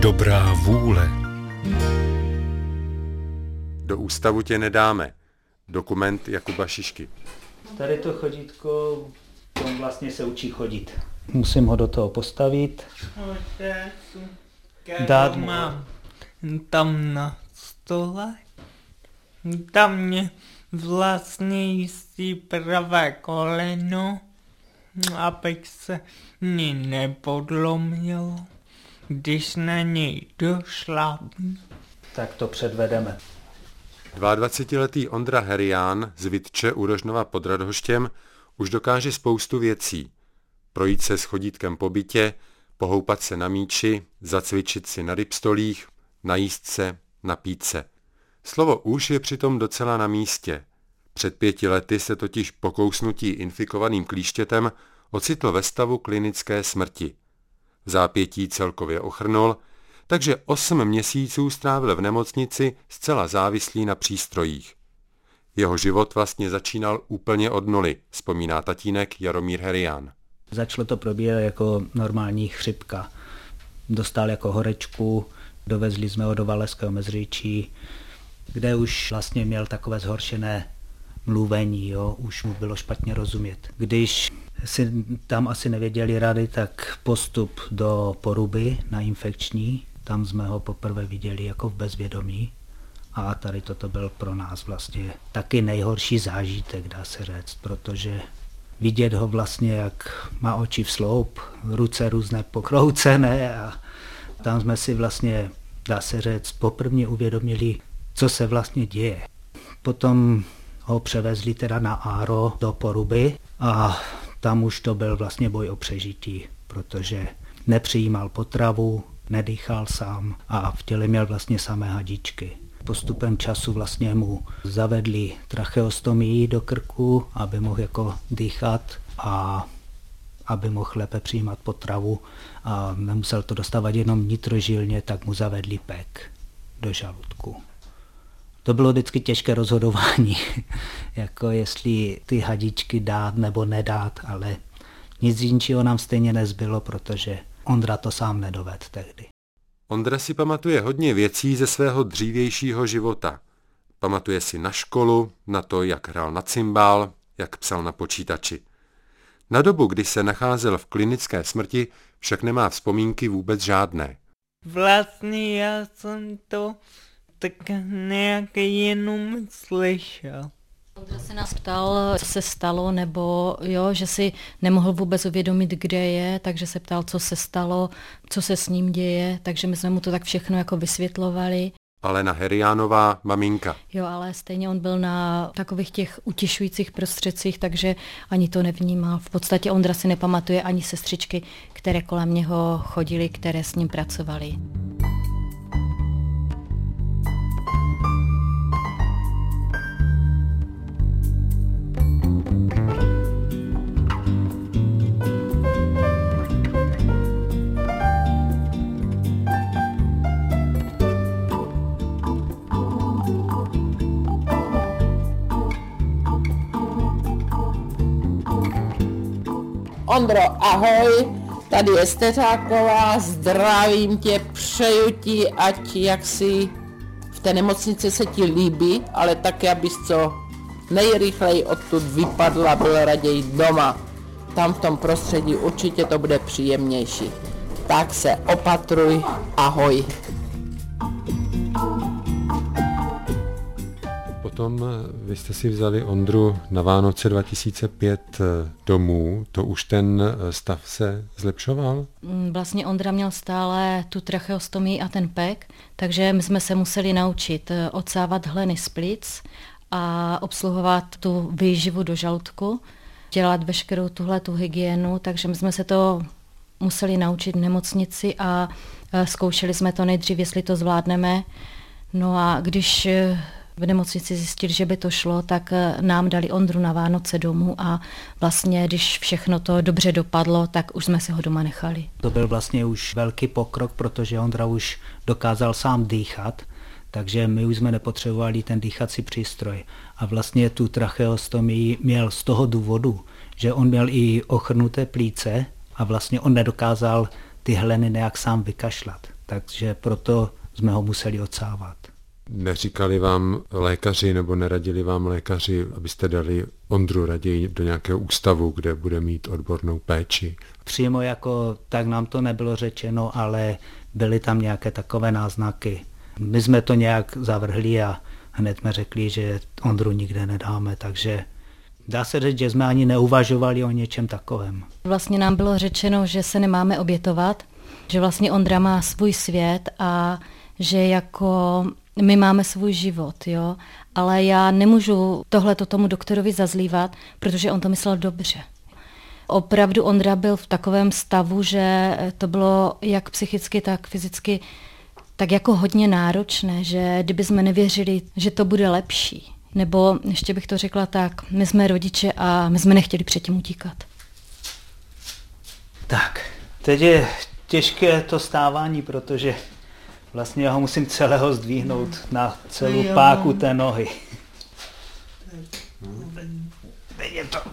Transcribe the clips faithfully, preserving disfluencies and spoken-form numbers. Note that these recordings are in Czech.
dobrá vůle. Do ústavu tě nedáme. Dokument Jakuba Šišky. Tady to chodítko, on vlastně se učí chodit. Musím ho do toho postavit. Dát mu. Mám tam na stole. Tam mě vlastně jistí pravé koleno, abych se ní nepodlomil, když na něj došlapnu. Tak to předvedeme. dvaadvacetiletý Ondra Herián z Vitče u Rožnova pod Radhoštěm už dokáže spoustu věcí. Projít se s chodítkem po bytě, pohoupat se na míči, zacvičit si na rybstolích, najíst se, napít se. Slovo už je přitom docela na místě. Před pěti lety se totiž po kousnutí infikovaným klíštětem ocitl ve stavu klinické smrti. V zápětí celkově ochrnul, takže osm měsíců strávil v nemocnici zcela závislý na přístrojích. Jeho život vlastně začínal úplně od nuly, vzpomíná tatínek Jaromír Herián. Začalo to probíhat jako normální chřipka. Dostal jako horečku, dovezli jsme ho do Valašského Meziříčí, kde už vlastně měl takové zhoršené mluvení, jo? Už mu bylo špatně rozumět. Když si tam asi nevěděli rady, tak postup do Poruby na infekční, tam jsme ho poprvé viděli jako v bezvědomí a tady toto byl pro nás vlastně taky nejhorší zážitek, dá se říct, protože vidět ho vlastně, jak má oči v sloup, ruce různé pokroucené a tam jsme si vlastně, dá se říct, poprvně uvědomili, co se vlastně děje. Potom ho převezli teda na Áro do Poruby a tam už to byl vlastně boj o přežití, protože nepřijímal potravu, nedýchal sám a v těle měl vlastně samé hadičky. Postupem času vlastně mu zavedli tracheostomii do krku, aby mohl jako dýchat a aby mohl lépe přijímat potravu a nemusel to dostávat jenom nitrožilně, tak mu zavedli pek do žaludku. To bylo vždycky těžké rozhodování, jako jestli ty hadičky dát nebo nedát, ale nic jinčího nám stejně nezbylo, protože Ondra to sám nedovedl tehdy. Ondra si pamatuje hodně věcí ze svého dřívějšího života. Pamatuje si na školu, na to, jak hrál na cymbál, jak psal na počítači. Na dobu, kdy se nacházel v klinické smrti, však nemá vzpomínky vůbec žádné. Vlastně já jsem to tak nějak jenom slyšel. Ondra se nás ptal, co se stalo, nebo jo, že si nemohl vůbec uvědomit, kde je, takže se ptal, co se stalo, co se s ním děje, takže my jsme mu to tak všechno jako vysvětlovali. Alena Heriánová, maminka. Jo, ale stejně on byl na takových těch utěšujících prostředcích, takže ani to nevnímal. V podstatě Ondra si nepamatuje ani sestřičky, které kolem něho chodily, které s ním pracovaly. Ondro, ahoj, tady je Steřáková, zdravím tě, přeju ti, ať jak si v té nemocnici se ti líbí, ale taky, abys co nejrychleji odtud vypadla, byl raději doma. Tam v tom prostředí určitě to bude příjemnější. Tak se opatruj, ahoj. Potom vy jste si vzali Ondru na Vánoce dva tisíce pět domů, to už ten stav se zlepšoval? Vlastně Ondra měl stále tu tracheostomii a ten pek, takže my jsme se museli naučit odsávat hleny z plic a obsluhovat tu výživu do žaludku, dělat veškerou tuhle tu hygienu, takže my jsme se to museli naučit v nemocnici a zkoušeli jsme to nejdřív, jestli to zvládneme. No a když v nemocnici zjistili, že by to šlo, tak nám dali Ondru na Vánoce domů a vlastně, když všechno to dobře dopadlo, tak už jsme si ho doma nechali. To byl vlastně už velký pokrok, protože Ondra už dokázal sám dýchat, takže my už jsme nepotřebovali ten dýchací přístroj. A vlastně tu tracheostomii měl z toho důvodu, že on měl i ochrnuté plíce a vlastně on nedokázal ty hleny nějak sám vykašlat. takže proto jsme ho museli odsávat. Neříkali vám lékaři nebo neradili vám lékaři, abyste dali Ondru raději do nějakého ústavu, kde bude mít odbornou péči? Přímo jako tak nám to nebylo řečeno, ale byly tam nějaké takové náznaky. My jsme to nějak zavrhli a hned jsme řekli, že Ondru nikde nedáme, takže dá se říct, že jsme ani neuvažovali o něčem takovém. Vlastně nám bylo řečeno, že se nemáme obětovat, že vlastně Ondra má svůj svět a že jako my máme svůj život, jo, ale já nemůžu tohleto tomu doktorovi zazlívat, protože on to myslel dobře. Opravdu Ondra byl v takovém stavu, že to bylo jak psychicky, tak fyzicky tak jako hodně náročné, že kdyby jsme nevěřili, že to bude lepší. Nebo ještě bych to řekla tak, my jsme rodiče a my jsme nechtěli předtím utíkat. Tak, teď je těžké to stávání, protože vlastně já ho musím celého zdvihnout na celou páku té nohy. Teď je to...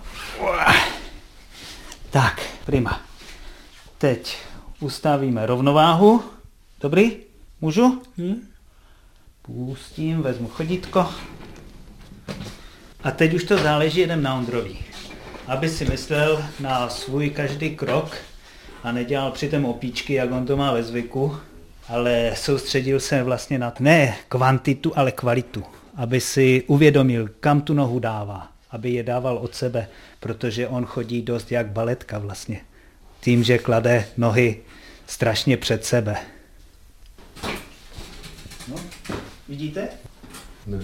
Tak, prima. Teď ustavíme rovnováhu. Dobrý? Můžu? Hm? Pustím, vezmu chodítko. A teď už to záleží jenom na Ondrovi. Aby si myslel na svůj každý krok a nedělal přitom opíčky, jak on to má ve zvyku, ale soustředil se vlastně na ne kvantitu, ale kvalitu. Aby si uvědomil, kam tu nohu dává. Aby je dával od sebe, protože on chodí dost jak baletka vlastně. Tím, že klade nohy strašně před sebe. No, vidíte? No.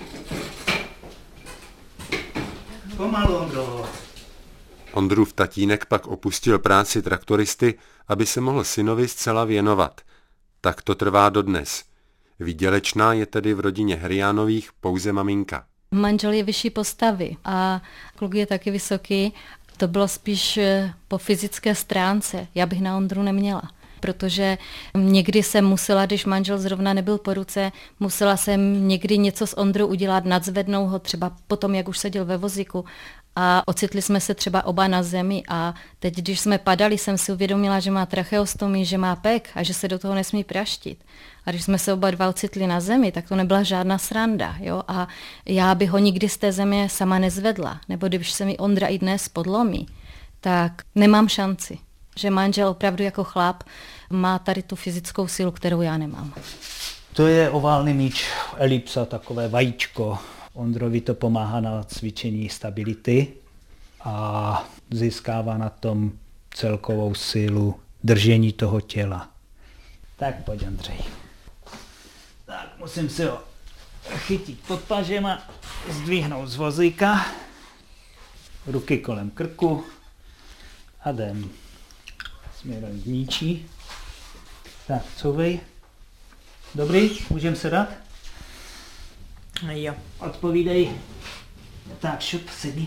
Pomalu, Ondro. Ondrův tatínek pak opustil práci traktoristy, aby se mohl synovi zcela věnovat. Tak to trvá dodnes. Výdělečná je tedy v rodině Heriánových pouze maminka. Manžel je vyšší postavy a kluk je taky vysoký. To bylo spíš po fyzické stránce. Já bych na Ondru neměla. Protože někdy jsem musela, když manžel zrovna nebyl po ruce, musela jsem někdy něco s Ondrou udělat, nadzvednout ho třeba potom, jak už seděl ve vozíku. A ocitli jsme se třeba oba na zemi a teď, když jsme padali, jsem si uvědomila, že má tracheostomii, že má pek a že se do toho nesmí praštit. A když jsme se oba dva ocitli na zemi, tak to nebyla žádná sranda. Jo? A já bych ho nikdy z té země sama nezvedla. Nebo když se mi Ondra i dnes podlomí, tak nemám šanci. Že manžel opravdu jako chlap má tady tu fyzickou sílu, kterou já nemám. To je oválný míč, elipsa, takové vajíčko. Ondrovi to pomáhá na cvičení stability a získává na tom celkovou sílu držení toho těla. Tak pojď, Andrej. Tak musím si ho chytit pod pažem a zdvihnout z vozíka. Ruky kolem krku a jdem směrem k míči. Tak, couvej. Dobrý, můžeme se dát? Jo. Odpovídej. Tak, šup, sedni.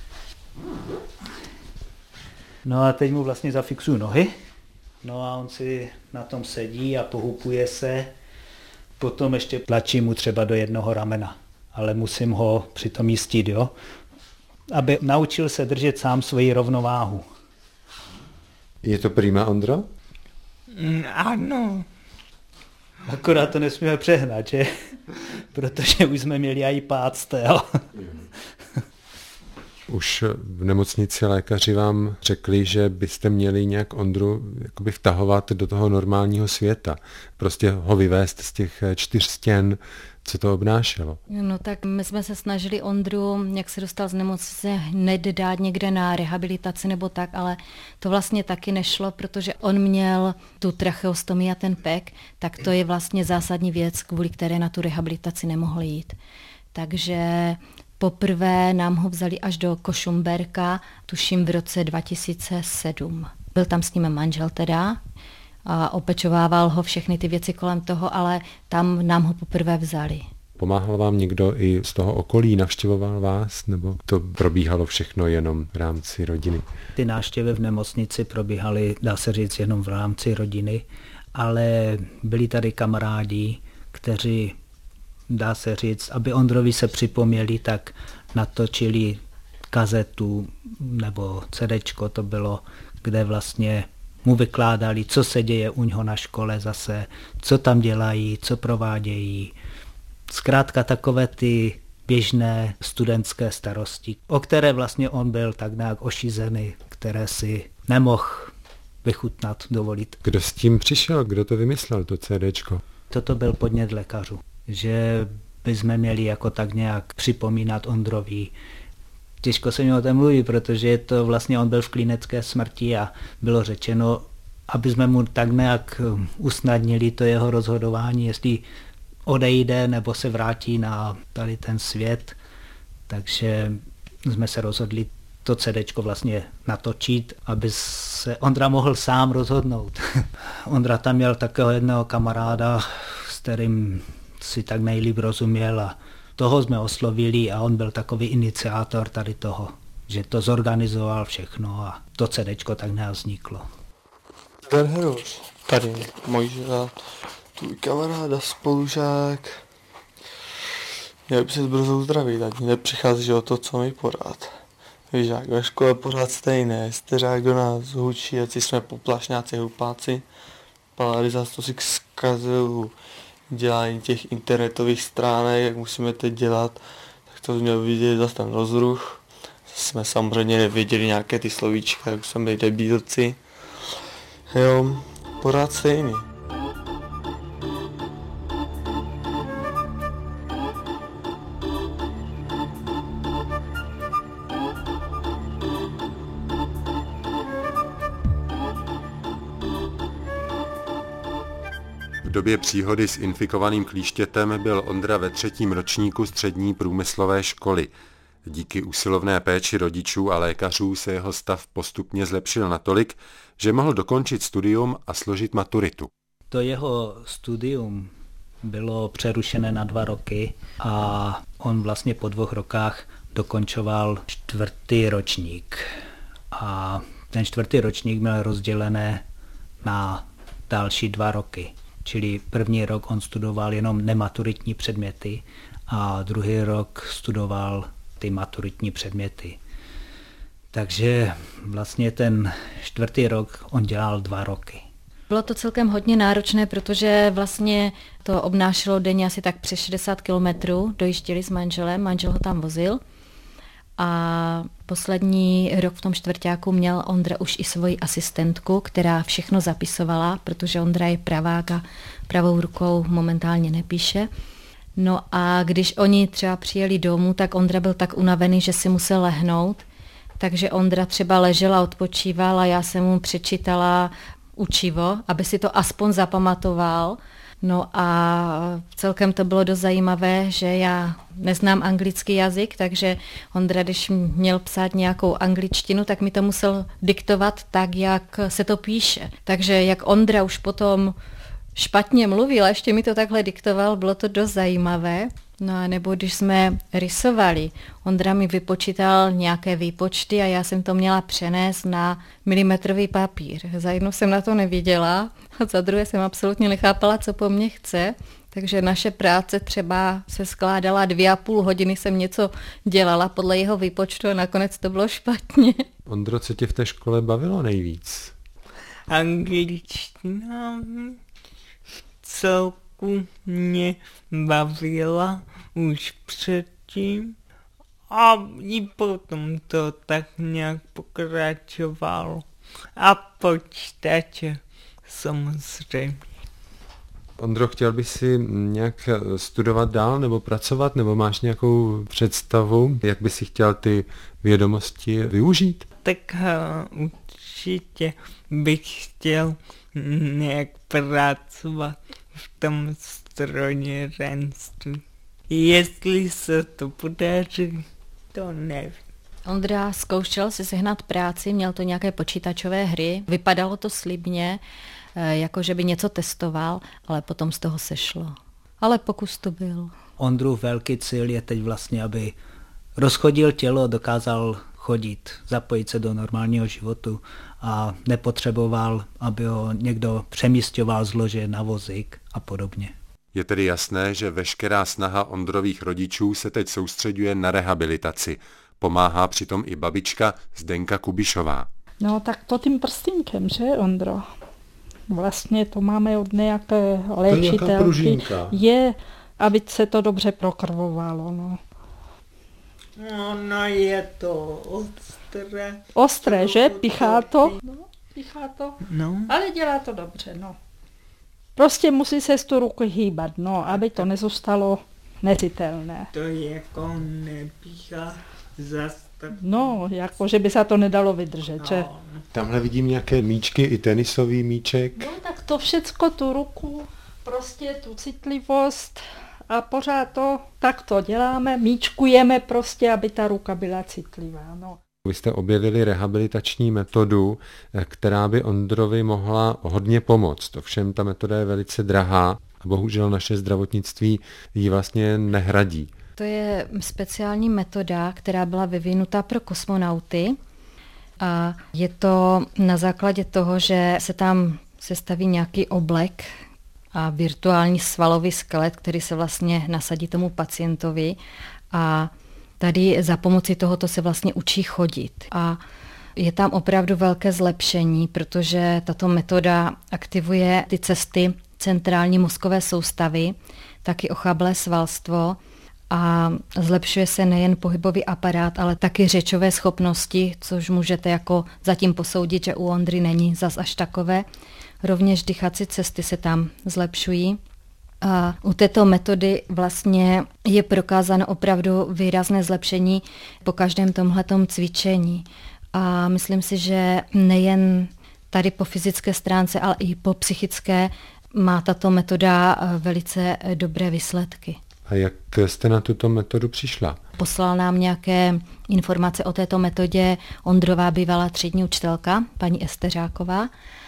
No a teď mu vlastně zafixuju nohy. No a on si na tom sedí a pohupuje se. Potom ještě tlačím mu třeba do jednoho ramena. Ale musím ho přitom jistit, jo? Aby naučil se držet sám svoji rovnováhu. Je to prima, Ondro? Mm, ano. Akorát to nesmíme přehnat, že? Protože už jsme měli i pád, jo? Už v nemocnici lékaři vám řekli, že byste měli nějak Ondru jakoby vtahovat do toho normálního světa. Prostě ho vyvést z těch čtyř stěn, co to obnášelo. No tak my jsme se snažili Ondru, jak se dostal z nemocnice, hned dát někde na rehabilitaci nebo tak, ale to vlastně taky nešlo, protože on měl tu tracheostomii a ten pek, tak to je vlastně zásadní věc, kvůli které na tu rehabilitaci nemohl jít. Takže poprvé nám ho vzali až do Košumberka, tuším v roce dva tisíce sedm. Byl tam s ním manžel teda a opečovával ho všechny ty věci kolem toho, ale tam nám ho poprvé vzali. Pomáhal vám někdo i z toho okolí, navštěvoval vás, nebo to probíhalo všechno jenom v rámci rodiny? Ty návštěvy v nemocnici probíhaly, dá se říct, jenom v rámci rodiny, ale byli tady kamarádi, kteří, dá se říct, aby Ondrovi se připomněli, tak natočili kazetu nebo cédéčko to bylo, kde vlastně mu vykládali, co se děje u něho na škole zase, co tam dělají, co provádějí. Zkrátka takové ty běžné studentské starosti, o které vlastně on byl tak nějak ošízený, které si nemohl vychutnat, dovolit. Kdo s tím přišel? Kdo to vymyslel, to CDčko? Toto byl podnět lékařů, že bychom měli jako tak nějak připomínat Ondrovi. Těžko se mi o tom mluví, protože to vlastně on byl v klinické smrti a bylo řečeno, aby jsme mu tak nějak usnadnili to jeho rozhodování, jestli odejde nebo se vrátí na tady ten svět. Takže jsme se rozhodli to CDčko vlastně natočit, aby se Ondra mohl sám rozhodnout. Ondra tam měl takového jednoho kamaráda, s kterým si tak nejlíp rozuměl a toho jsme oslovili a on byl takový iniciátor tady toho, že to zorganizoval všechno a to CDčko tak nějak vzniklo. Zdar Heroš, tady můj tvůj kamarád a spolužák. Já bych se brzo uzdravit, ať mi nepřicházíš o to, co mi porád. Víš, jak ve škole pořád stejné, steřák do nás hučí, ať jsme poplašňáci, hlupáci. Paladiza to si zkazil dělání těch internetových stránek, jak musíme teď dělat, tak to měl vidět zase ten rozruch. Jsme samozřejmě nevěděli nějaké ty slovíčka, jak jsme byli debílci. Jo, pořád stejný. V době příhody s infikovaným klíštětem byl Ondra ve třetím ročníku střední průmyslové školy. Díky usilovné péči rodičů a lékařů se jeho stav postupně zlepšil natolik, že mohl dokončit studium a složit maturitu. To jeho studium bylo přerušené na dva roky a on vlastně po dvou rokách dokončoval čtvrtý ročník. A ten čtvrtý ročník měl rozdělené na další dva roky. Čili první rok on studoval jenom nematuritní předměty a druhý rok studoval ty maturitní předměty. Takže vlastně ten čtvrtý rok on dělal dva roky. Bylo to celkem hodně náročné, protože vlastně to obnášelo denně asi tak přes šedesát kilometrů. Dojížděli s manželem, manžel ho tam vozil. A poslední rok v tom čtvrťáku měl Ondra už i svoji asistentku, která všechno zapisovala, protože Ondra je pravák a pravou rukou momentálně nepíše. No a když oni třeba přijeli domů, tak Ondra byl tak unavený, že si musel lehnout. Takže Ondra třeba ležel a odpočíval a já jsem mu přečítala učivo, aby si to aspoň zapamatoval. No a celkem to bylo dost zajímavé, že já neznám anglický jazyk, takže Ondra, když měl psát nějakou angličtinu, tak mi to musel diktovat tak, jak se to píše. Takže jak Ondra už potom špatně mluvil a ještě mi to takhle diktoval, bylo to dost zajímavé. No a nebo když jsme rysovali, Ondra mi vypočítal nějaké výpočty a já jsem to měla přenést na milimetrový papír. Za jednu jsem na to neviděla a za druhé jsem absolutně nechápala, co po mně chce. Takže naše práce třeba se skládala dvě a půl hodiny, jsem něco dělala podle jeho výpočtu a nakonec to bylo špatně. Ondro, co tě v té škole bavilo nejvíc? Angličtina celku mě bavila už předtím a i potom to tak nějak pokračovalo. A počítače samozřejmě. Ondro, chtěl bys si nějak studovat dál nebo pracovat, nebo máš nějakou představu, jak bys si chtěl ty vědomosti využít? Tak uh, určitě bych chtěl nějak pracovat v tom strojírenství. Jestli se to podaří, to nevím. Ondra zkoušel si sehnat práci, měl to nějaké počítačové hry, vypadalo to slibně, jako že by něco testoval, ale potom z toho sešlo. Ale pokus to byl. Ondrův velký cíl je teď vlastně, aby rozchodil tělo, dokázal chodit, zapojit se do normálního životu a nepotřeboval, aby ho někdo přemísťoval z lože na vozík a podobně. Je tedy jasné, že veškerá snaha Ondrových rodičů se teď soustředuje na rehabilitaci. Pomáhá přitom i babička Zdenka Kubišová. No tak to tím prstínkem, že Ondro? Vlastně to máme od nějaké léčitelky. Je, aby se to dobře prokrvovalo, no. No, no je to ostré. Ostré, že? Pichá to? No, pichá to. No. Ale dělá to dobře, no. Prostě musí se z tu ruku hýbat, no, aby to nezůstalo neřitelné. To jako nepíchá zas tak. No, jako, že by se to nedalo vydržet, no. Že? Tamhle vidím nějaké míčky, i tenisový míček. No, tak to všecko, tu ruku, prostě tu citlivost a pořád to takto děláme, míčkujeme prostě, aby ta ruka byla citlivá, no. Vy jste objevili rehabilitační metodu, která by Ondrovi mohla hodně pomoct. Ovšem ta metoda je velice drahá a bohužel naše zdravotnictví ji vlastně nehradí. To je speciální metoda, která byla vyvinuta pro kosmonauty a je to na základě toho, že se tam sestaví nějaký oblek a virtuální svalový skelet, který se vlastně nasadí tomu pacientovi a tady za pomoci tohoto se vlastně učí chodit. A je tam opravdu velké zlepšení, protože tato metoda aktivuje ty cesty centrální mozkové soustavy, taky ochabelé svalstvo a zlepšuje se nejen pohybový aparát, ale taky řečové schopnosti, což můžete jako zatím posoudit, že u Ondry není zas až takové. Rovněž dýchací cesty se tam zlepšují. A u této metody vlastně je prokázáno opravdu výrazné zlepšení po každém tomhletom cvičení. A myslím si, že nejen tady po fyzické stránce, ale i po psychické má tato metoda velice dobré výsledky. A jak jste na tuto metodu přišla? Poslal nám nějaké informace o této metodě Ondrová bývalá třídní učitelka, paní Esteřáková.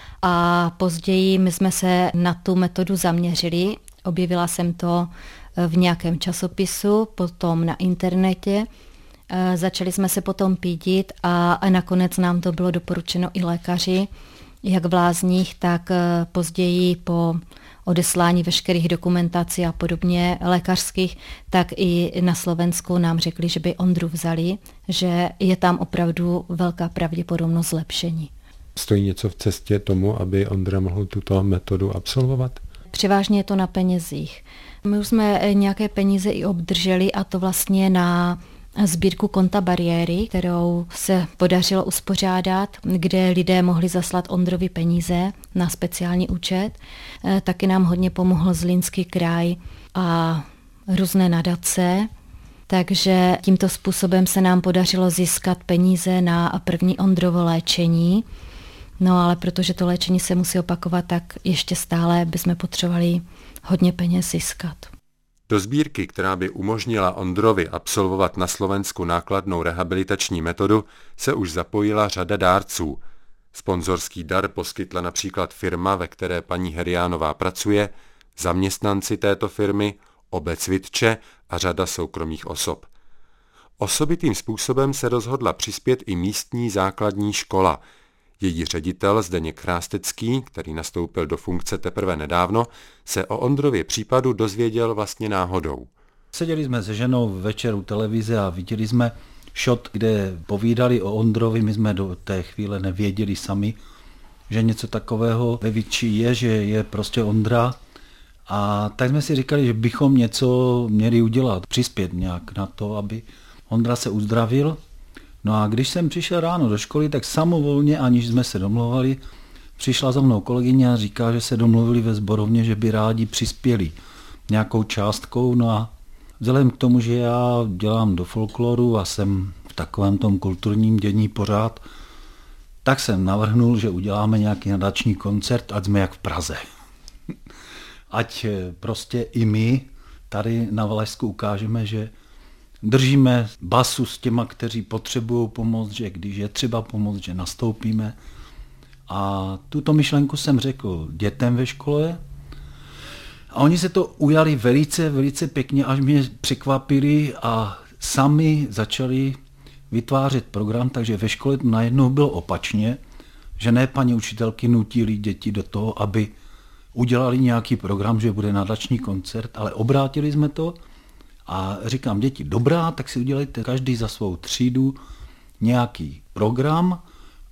A později my jsme se na tu metodu zaměřili. Objevila jsem to v nějakém časopisu, potom na internetě. Začali jsme se potom pídit a nakonec nám to bylo doporučeno i lékaři, jak v Lázních, tak později po odeslání veškerých dokumentací a podobně lékařských, tak i na Slovensku nám řekli, že by Ondru vzali, že je tam opravdu velká pravděpodobnost zlepšení. Stojí něco v cestě tomu, aby Ondra mohl tuto metodu absolvovat? Převážně je to na penězích. My už jsme nějaké peníze i obdrželi a to vlastně na sbírku konta bariéry, kterou se podařilo uspořádat, kde lidé mohli zaslat Ondrovi peníze na speciální účet. Taky nám hodně pomohl Zlínský kraj a různé nadace, takže tímto způsobem se nám podařilo získat peníze na první Ondrovo léčení. No ale protože to léčení se musí opakovat, tak ještě stále bychom potřebovali hodně peněz získat. Do sbírky, která by umožnila Ondrovi absolvovat na Slovensku nákladnou rehabilitační metodu, se už zapojila řada dárců. Sponzorský dar poskytla například firma, ve které paní Heriánová pracuje, zaměstnanci této firmy, obec Vitče a řada soukromých osob. Osobitým způsobem se rozhodla přispět i místní základní škola. Její ředitel Zdeněk Chrástecký, který nastoupil do funkce teprve nedávno, se o Ondrově případu dozvěděl vlastně náhodou. Seděli jsme se ženou večer u televize a viděli jsme shot, kde povídali o Ondrovi. My jsme do té chvíle nevěděli sami, že něco takového ve Vitči je, že je prostě Ondra. A tak jsme si říkali, že bychom něco měli udělat, přispět nějak na to, aby Ondra se uzdravil. No a když jsem přišel ráno do školy, tak samovolně, aniž jsme se domluvali, přišla za mnou kolegyně a říká, že se domluvili ve sborovně, že by rádi přispěli nějakou částkou. No a vzhledem k tomu, že já dělám do folkloru a jsem v takovém tom kulturním dění pořád, tak jsem navrhnul, že uděláme nějaký nadační koncert, ať jsme jak v Praze. Ať prostě i my tady na Valašsku ukážeme, že držíme basu s těma, kteří potřebují pomoc, že když je třeba pomoc, že nastoupíme. A tuto myšlenku jsem řekl dětem ve škole a oni se to ujali velice, velice pěkně, až mě překvapili a sami začali vytvářet program, takže ve škole to najednou bylo opačně, že ne paní učitelky nutili děti do toho, aby udělali nějaký program, že bude nadační koncert, ale obrátili jsme to. A říkám, děti, dobrá, tak si udělejte každý za svou třídu nějaký program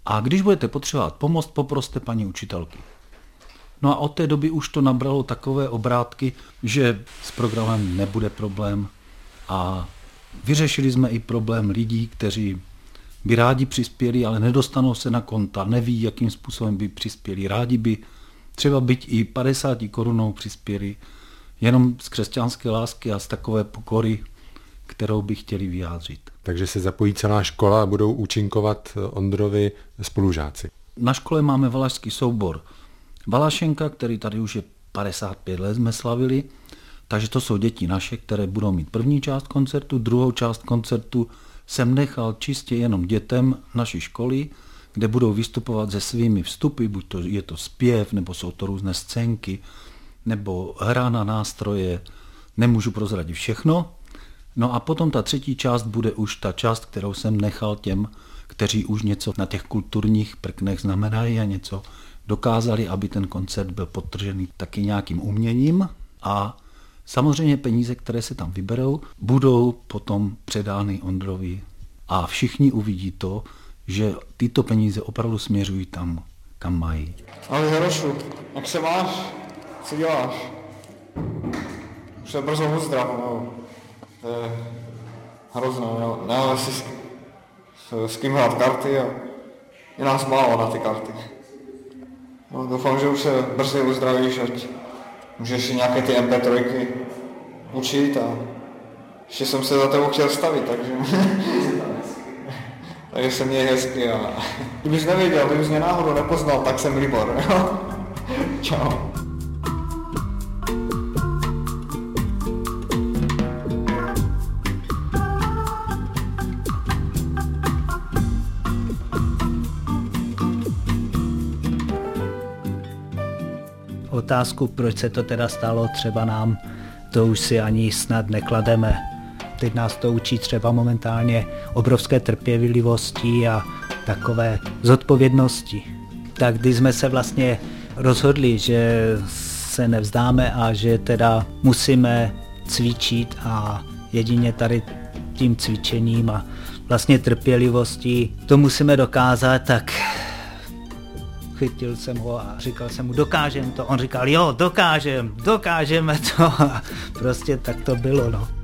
A když budete potřebovat pomoc, poproste paní učitelky. No a od té doby už to nabralo takové obrátky, že s programem nebude problém a vyřešili jsme i problém lidí, kteří by rádi přispěli, ale nedostanou se na konta, neví, jakým způsobem by přispěli. Rádi by třeba byť i padesát korunou přispěli, jenom z křesťanské lásky a z takové pokory, kterou by chtěli vyjádřit. Takže se zapojí celá škola a budou účinkovat Ondrovi spolužáci. Na škole máme valašský soubor Valašenka, který tady už je padesát pět let jsme slavili, takže to jsou děti naše, které budou mít první část koncertu, druhou část koncertu jsem nechal čistě jenom dětem naší školy, kde budou vystupovat se svými vstupy, buď to je to zpěv, nebo jsou to různé scénky, nebo hra na nástroje, nemůžu prozradit všechno. No a potom ta třetí část bude už ta část, kterou jsem nechal těm, kteří už něco na těch kulturních prknech znamenají a něco dokázali, aby ten koncert byl podtržený taky nějakým uměním. A samozřejmě peníze, které se tam vyberou, budou potom předány Ondrovi a všichni uvidí to, že tyto peníze opravdu směřují tam, kam mají. Ale Jarošu, jak se máš? Co děláš? Už se brzo uzdrav, no. To je hrozné, no. Nemáme si s, s, s kým hrát karty a je nás málo na ty karty. No, doufám, že už se brzy uzdravíš, ať můžeš si nějaké ty em pé tři učit a ještě jsem se za tebou chtěl stavit, takže... takže se měj hezky a... Kdybys nevěděl, kdybys mě náhodou nepoznal, tak jsem Libor, jo? Čau. Otázku, proč se to teda stalo třeba nám, to už si ani snad neklademe. Teď nás to učí třeba momentálně obrovské trpělivosti a takové zodpovědnosti. Tak když jsme se vlastně rozhodli, že se nevzdáme a že teda musíme cvičit a jedině tady tím cvičením a vlastně trpělivostí to musíme dokázat, tak chytil jsem ho a říkal jsem mu, dokážem to. On říkal, jo, dokážem, dokážeme to. A prostě tak to bylo, no.